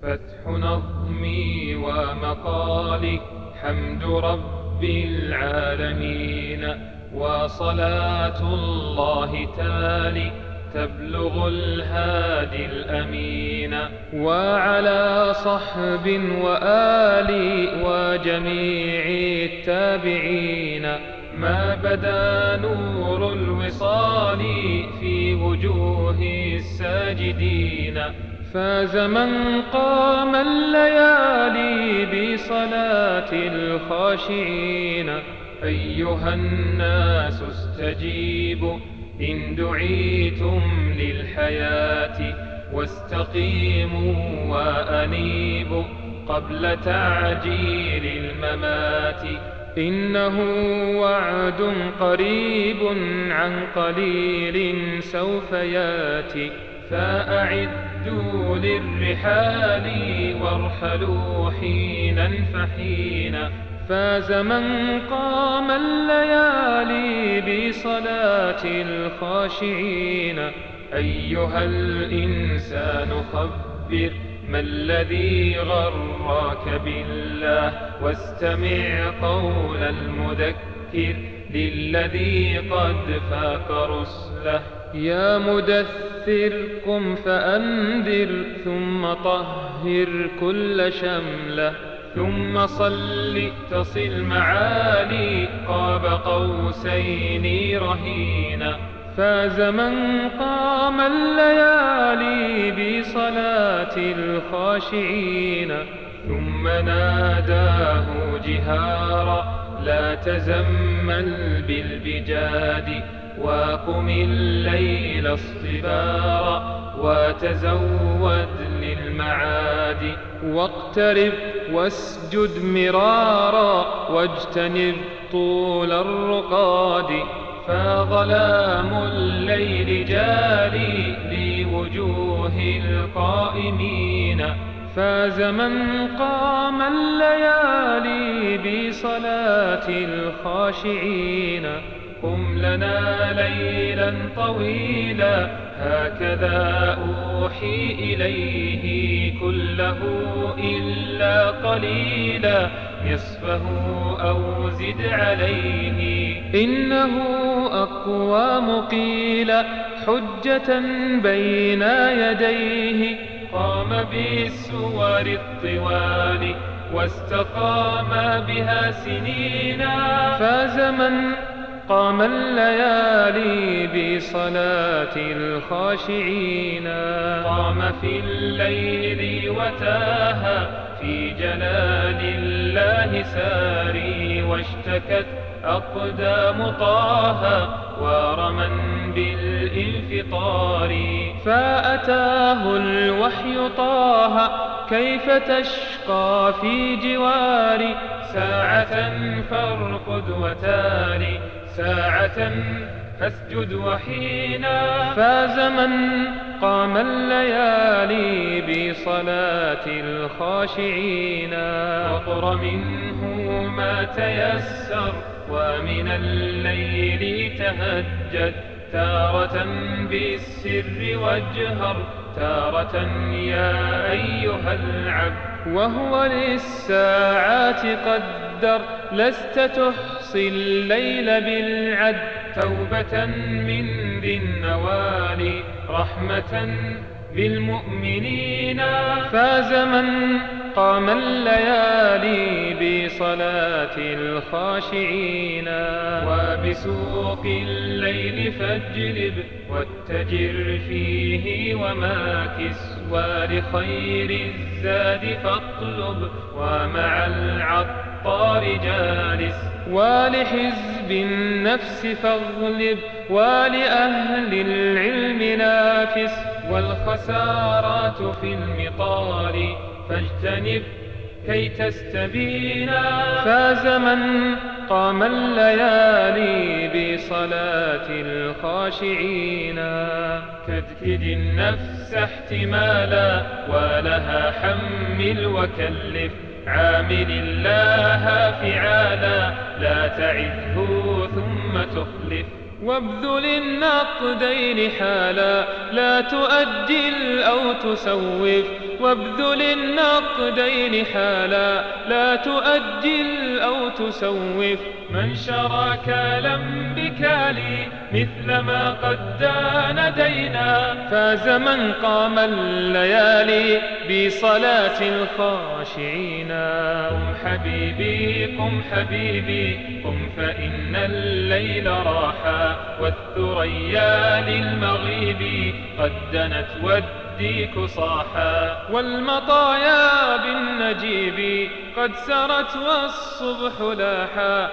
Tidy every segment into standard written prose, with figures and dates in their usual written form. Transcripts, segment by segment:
فتح نظمي ومقالي حمد رب العالمين، وصلاة الله تالي تبلغ الهادي الأمين، وعلى صحب وآل وجميع التابعين. ما بدا نور الوصال في وجوه الساجدين، فاز من قام الليالي بصلاة الخاشعين. أيها الناس استجيبوا إن دعيتم للحياة، واستقيموا وأنيبوا قبل تعجيل الممات. إنه وعد قريب عن قليل سوف ياتي، فأعدوا للرحال وارحلوا حينا فحينا. فاز من قام الليالي بصلاة الخاشعين. أيها الإنسان خبر ما الذي غرك بالله، واستمع قول المذكر للذي قد فاق رسله. يا مدثر قم فأنذر، ثم طهر كل شمله، ثم صل تصل معالي قاب قوسين رهينا. فاز من قام الليالي بصلاة الخاشعين. ثم ناداه جهارا لا تزمل بالبجاد، وقم الليل اصطبارا وتزود للمعاد. واقترب واسجد مرارا واجتنب طول الرقاد، فظلام الليل جاري لوجوه القائمين. فاز من قام الليالي بصلاة الخاشعين. قم لنا ليلا طويلا هكذا أوحي إليه، كله إلا قليلا نصفه أو زد عليه. إنه أقوى مقيلا حجة بين يديه، قام بالسور الطوال واستقام بها سنينا. فاز من قام الليالي بصلاة الخاشعين. قام في الليل وتاها في جلال الله ساري، واشتكت أقدام طه ورما بالانفطار. فأتاه الوحي طه كيف تشقى في جواري، ساعة فارقد وتالي ساعة فاسجد وحينا. فاز من قام الليالي بصلاة الخاشعين. واقر منه ما تيسر ومن الليل تهجد، تارة بالسر واجهر تارة يا أيها العبد. وهو للساعات قدر لست تحصي الليل بالعد، توبة من ذي النوال رحمة بالمؤمنين. فاز من قام الليالي بصلاة الخاشعين. وبسوق الليل فاجلب واتجر فيه وماكس، ولخير الزاد فاطلب ومع العطار جالس. ولحزب النفس فاغلب ولأهل العلم نافس، والخسارات في المطار فاجتنب كي تستبينا. فاز من قام الليالي بصلاة الخاشعين. كدكد النفس احتمالا ولها حمل وكلف، عامل الله فعالا لا تعده ثم تخلف. وابذل النقدين حالا لا تؤجل أو تسوف، وابذل النقدين حالا، لا تؤجل أو تسوف. من شراك لم بكالي مثل ما قد دان دينا، فاز من قام الليالي بصلاة الخاشعين. قم حبيبي قم حبيبي قم، فإن الليل راحا والثريا للمغيب قد دنت والديك صاحا. والمطايا بالنجيب قد سرت والصبح لاحا،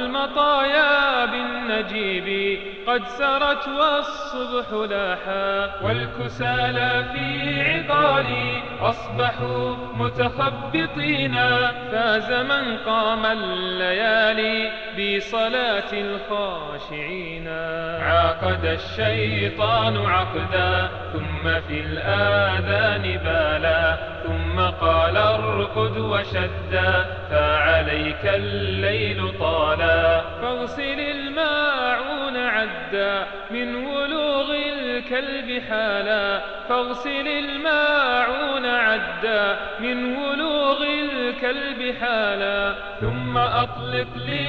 والمطايا بالنجيب قد سرت والصبح لاحا. والكسالى في عقالي أصبحوا متخبطين، فاز من قام الليالي بصلاة الخاشعين. عاقد الشيطان عقدا ثم في الآذان بالا، ثم قال ارقد وشدا فعليك الليل طالا. فاغسل الماعون عدا من ولوغ الكلب حالا، فاغسل الماعون عدا من ولوغ الكلب حالا. ثم أطلق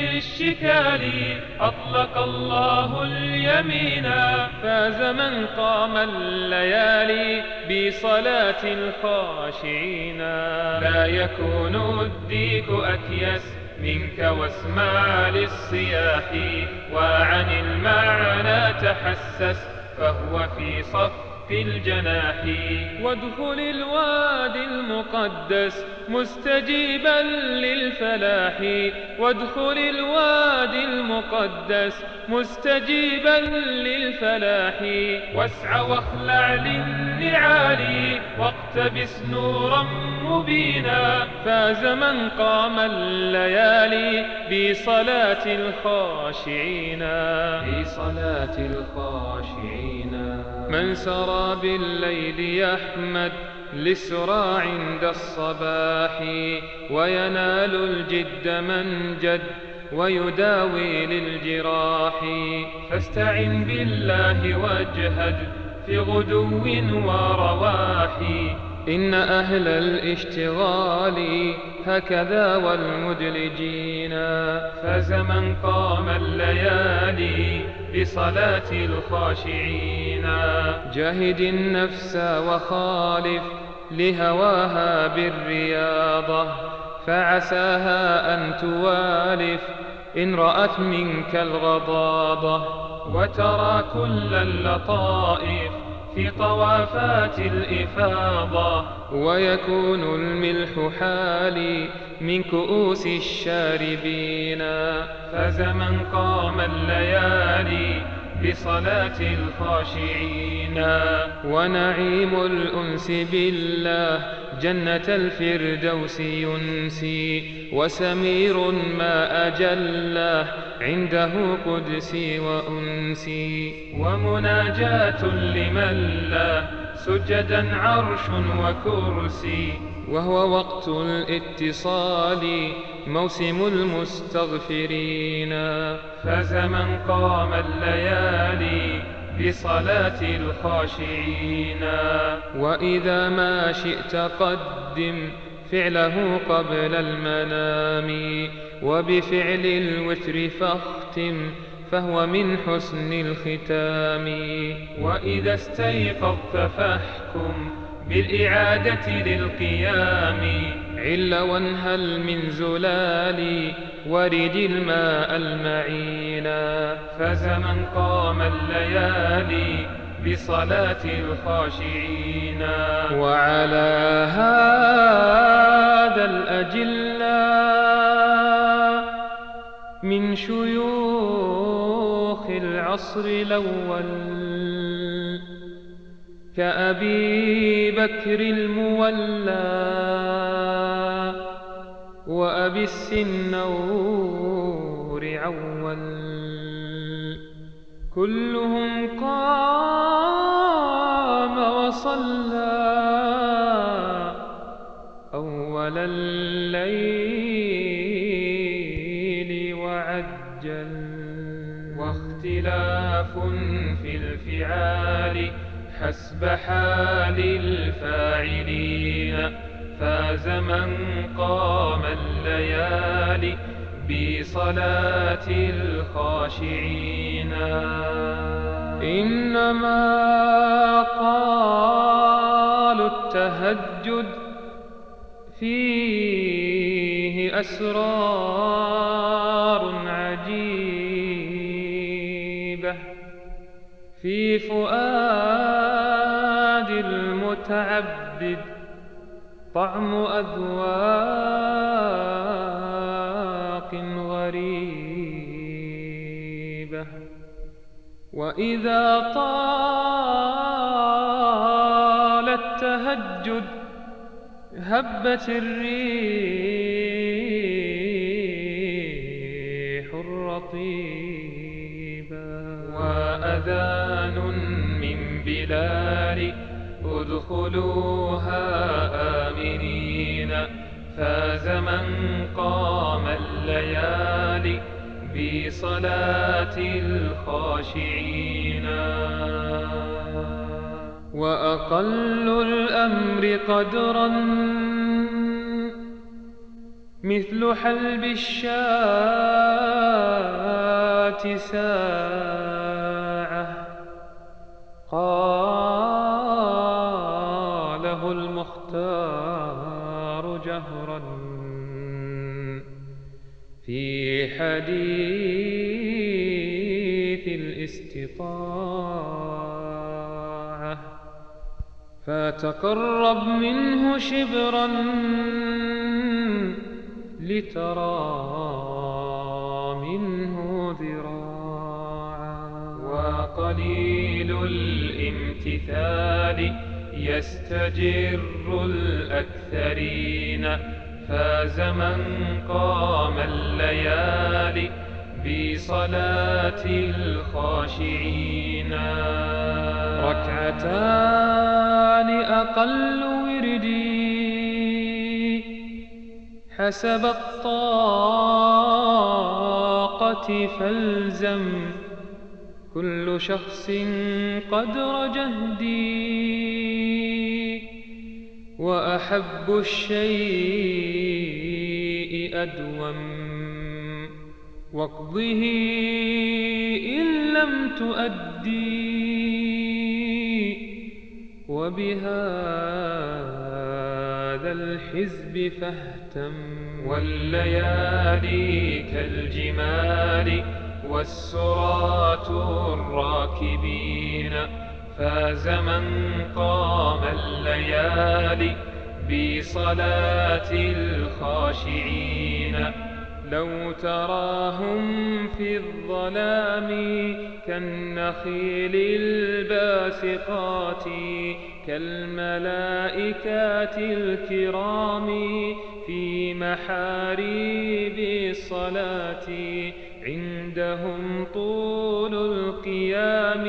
للشكال أطلق الله اليمينا، فاز من قام الليالي بصلاة الخاشعين. لا يكون الديك أكيس منك واسمع للصياح، وعن المعنى تحسس فهو في صف الجناح. وادخل الوادي المقدس مستجيبا للفلاح، وادخل الوادي المقدس مستجيبا للفلاح. واسع واخلع للنعال واقتبس نورا مبينا، فاز من قام الليالي بصلاة الخاشعين. بصلاة الخاشعين. من سرى بالليل يحمد للسرى عند الصباح، وينال الجد من جد ويداوي للجراح. فاستعن بالله واجهد في غدو ورواح، إن أهل الاشتغال هكذا والمدلجين. فاز من قام الليالي بصلاة الخاشعين. جاهد النفس وخالف لهواها بالرياضة، فعساها أن توالف إن رأت منك الغضاضة. وترى كل اللطائف في طوافات الإفاضة، ويكون الملح حالي من كؤوس الشاربين. فاز من قام الليالي بصلاة الخاشعين. ونعيم الأنس بالله جنة الفردوس ينسي، وسمير ما أجله عنده قدسي وأنسي. ومناجاة لمن له سجدا عرش وكرسي، وهو وقت الاتصال موسم المستغفرين. فاز من قام الليالي بصلاة الخاشعين. وإذا ما شئت قدم فعله قبل المنام، وبفعل الوتر فاختم فهو من حسن الختام. وإذا استيقظت فاحكم بالإعادة للقيام، عل وانهل من زلال ورد الماء المعينا. فاز من قام الليالي بصلاة الخاشعين. وعلى هذا الأجلاء من شيوخ العصر الأول كأبي بكر المولى وأبي السنور عول، كلهم قام وصلى أول الليل وعجل. واختلاف في الفعال حسب حال الفاعلين. فاز من قام الليالي بصلاة الخاشعين. إنما قالوا التهجد فيه أسرار عجيبة في فؤاد المتعبد، طعم أذواق غريبة. وإذا طال التهجد هبت الريح الرطيبة، وأذان من بلال ادخلوها آمنين. فاز من قام الليالي بصلاة الخاشعين. وأقل الأمر قدرا مثل حلب الشاة ساعة، قاله المختار جهرا في حديث الاستطاعة. فتقرب منه شبرا لترى منه ذراعا. وقليل الامتثال يستجر الأكثرين. فاز من قام الليالي بصلاة الخاشعين. ركعتان أقل وردي حسب الطاقة، فالزم كل شخص قدر جهدي. وأحب الشيء أدوم واقضه إن لم تؤدي، وبهذا الحزب فاهتم. والليالي كالجمال والسراة الراكبين. فاز من قام الليالي بصلاة الخاشعين. لو تراهم في الظلام كالنخيل الباسقات، كالملائكة الكرام في محاريب الصلاة. عندهم طول القيام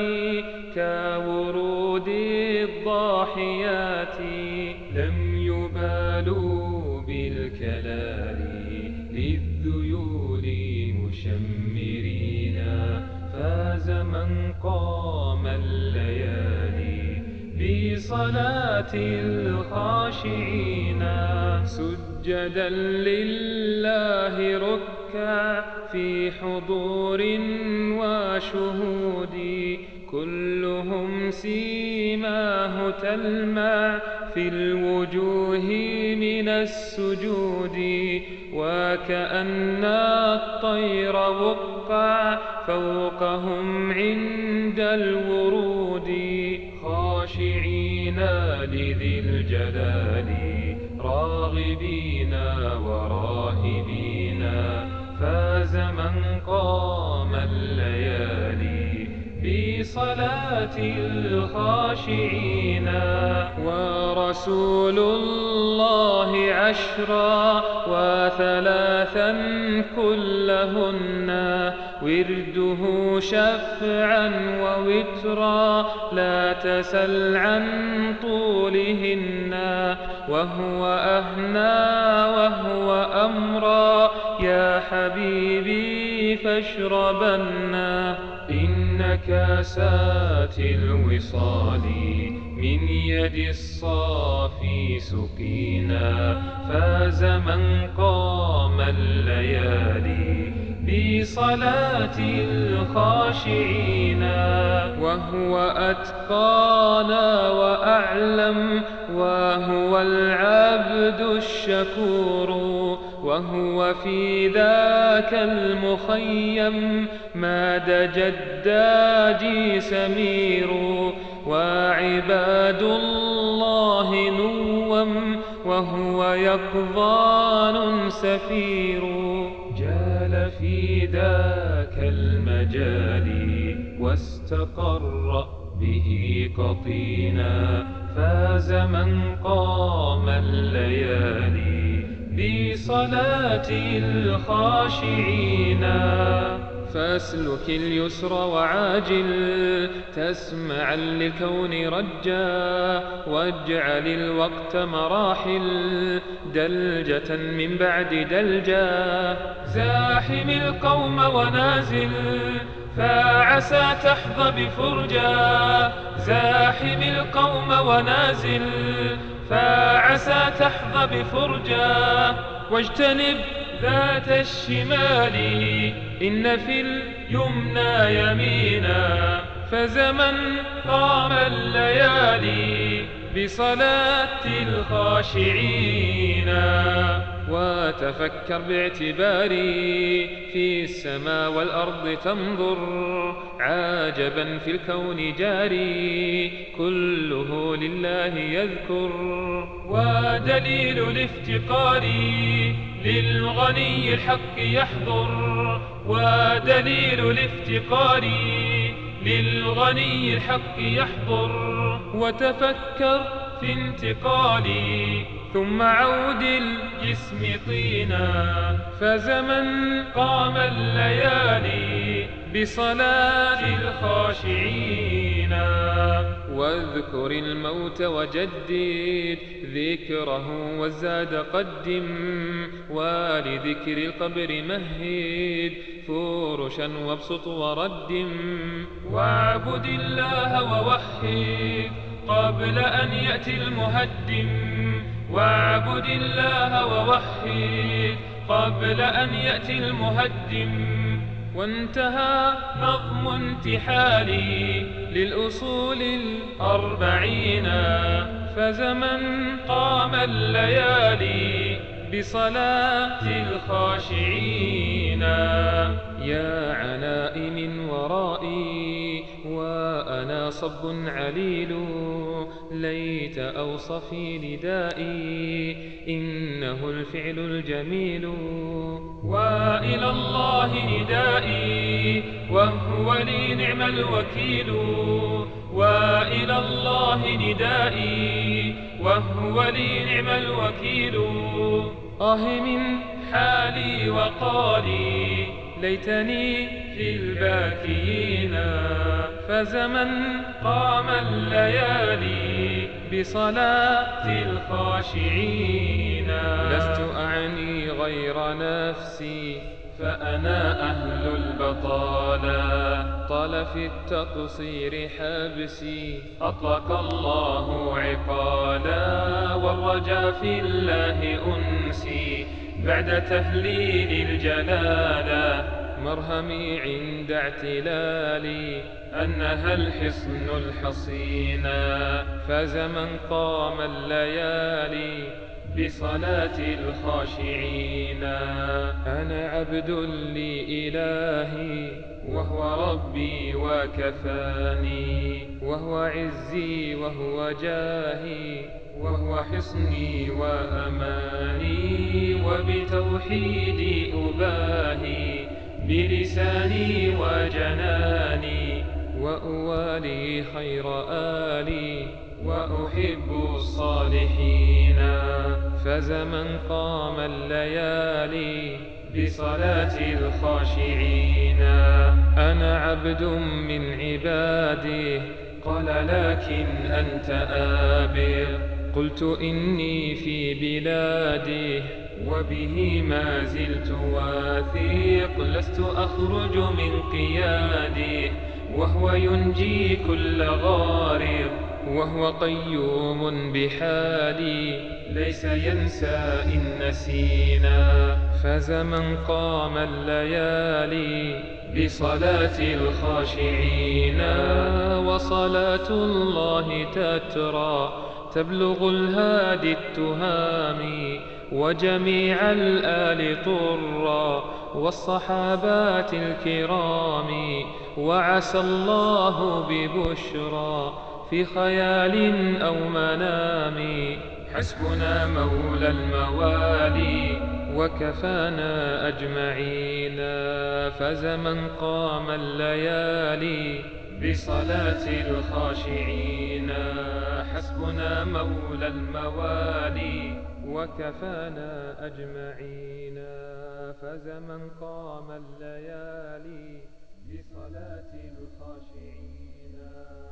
كورود الضاحيات. لم يبالوا بالكلال للذيول مشمرين. فاز من قام الليالي بصلاة الخاشعين. سجدا لله ركع في حضور وشهود، كلهم سيماه تلمع في الوجوه من السجود. وكأن الطير وقع فوقهم عند الورود. خاشعين لذي الجلال راغبين وراهبين. فاز من قام الليالي بصلاة الخاشعين. ورسول الله عشرا وثلاثا كلهن، ورده شفعا ووترا لا تسل عن طولهن. وهو أهنى وهو أمرا يا حبيبي فاشربنا. إن من كاسات الوصال من يد الصافي سقينا. فاز من قام الليالي بصلاة الخاشعين، وهو أتقانا وأعلم، وهو العبد الشكور، وهو في ذاك المخيم ما دجى الداجي سمير. وعباد الله نوم، وهو يقظان سفير. جال في ذاك المجال واستقر به قطينا. فاز من قام الليالي بصلاة الخاشعين. فاسلك اليسر وعاجل تسمعا للكون رجا، واجعل الوقت مراحل دلجة من بعد دلجا. زاحم القوم ونازل فعسى تحظى بفرجا. زاحم القوم ونازل فعسى تحظى بفرجا. واجتنب ذات الشمال إن في اليمنى يمينا. فزمن قام الليالي بصلاة الخاشعين. وتفكر باعتباري في السماء والأرض تنظر، عاجبا في الكون جاري كله لله يذكر. ودليل الافتقار للغني الحق يحضر. ودليل الافتقار للغني الحق يحضر. وتفكر في انتقالي ثم عود الجسم طينا. فزمن قام الليالي بصلاة الخاشعين. واذكر الموت وجدد ذكره والزاد قدم، ولذكر القبر مهد فرشا وابسط وردم. واعبد الله ووحد قبل أن يأتي المهدم. واعبد الله ووحد قبل أن يأتي المهدم. وانتهى نظم انتحالي للأصول الأربعين. فزمن قام الليالي بصلاة الخاشعين. يا عناء من ورائي وأنا صب عليل، ليت أوصفي ندائي إنه الفعل الجميل. وإلى الله ندائي وهو لي نعم الوكيل. وإلى الله ندائي وهو لي نعم الوكيل. من حالي وقالي ليتني في الباكين. فزمن قام الليالي بصلاة الخاشعين. لست أعني غير نفسي فأنا أهل البطالة. طال في التقصير حبسي أطلق الله عقالا. والرجا في الله أنسي بعد تهليل الجلالة. مرهمي عند اعتلالي أنها الحصن الحصين. فزمن قام الليالي بصلاة الخاشعين. أنا عبد لإلهي وهو ربي وكفاني، وهو عزي وهو جاهي، وهو حصني وأماني. وبتوحيدي أباهي بلساني وجناني، وأوالي خير آلي وأحب الصالحين. فزمن قام الليالي بصلاة الخاشعين. أنا عبد من عباده قال لكن أنت آبر. قلت إني في بلاده وبه ما زلت واثق. لست أخرج من قياده وهو ينجي كل غارق، وهو قيوم بحالي ليس ينسى إن نسينا. فاز من قام الليالي بصلاة الخاشعين، وصلاة الله تترى تبلغ الهادي التهامي، وجميع الآل طرا والصحابات الكرام. وعسى الله ببشرى في خيال أو منام، حسبنا مولى الموالي وكفانا أجمعين. فاز من قام الليالي بصلاة الخاشعين، حسبنا مولى الموالي وكفانا أجمعين. فاز من قام الليالي بصلاة الخاشعين.